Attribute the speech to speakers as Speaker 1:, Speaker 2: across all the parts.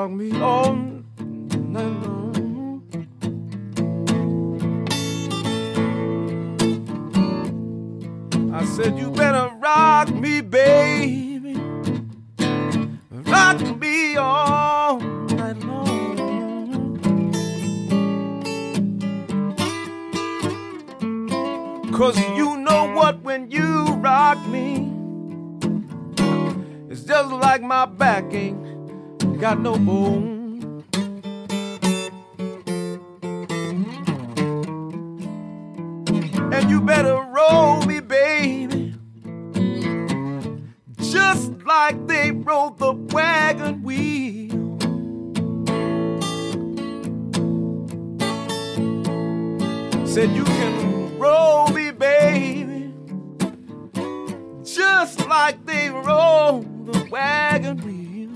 Speaker 1: rock me all night long. I said you better rock me, baby, rock me all night long. 'Cause you know what, when you rock me, it's just like my back ain't got no bone. And you better roll me, baby, just like they rolled the wagon wheel. Said you can roll me, baby, just like they rolled the wagon wheel.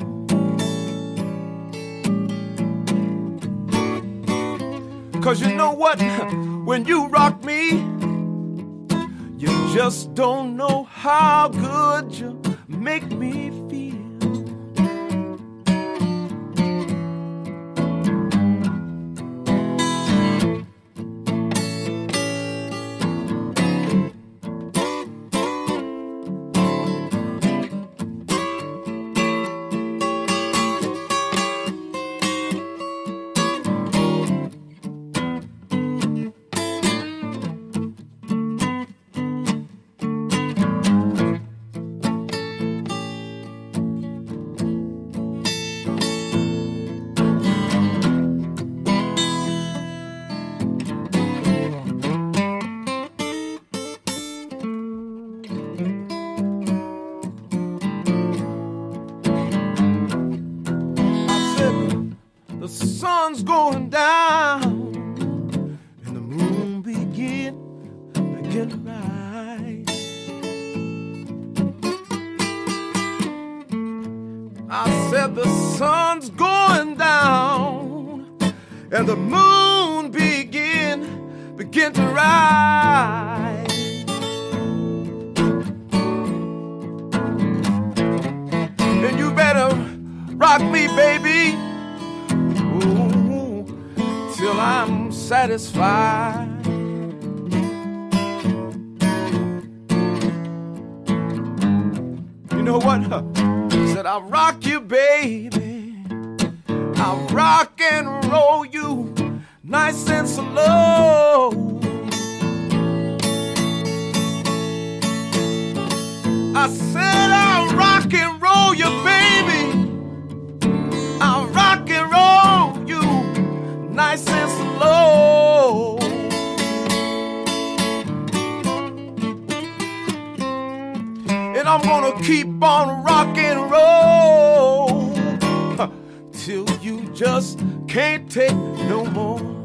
Speaker 1: 'Cause you know what, when you rock me, you just don't know how good you make me feel. The sun's going down and the moon begin to rise. I said the sun's going down and the moon begin to rise. And you better rock me, baby, till I'm satisfied. You know what? Said I'll rock you, baby, I'll rock and roll you nice and slow. I said I'll rock and roll you, baby, I'll rock and roll you nice and slow. And I'm gonna keep on rock and roll till you just can't take no more.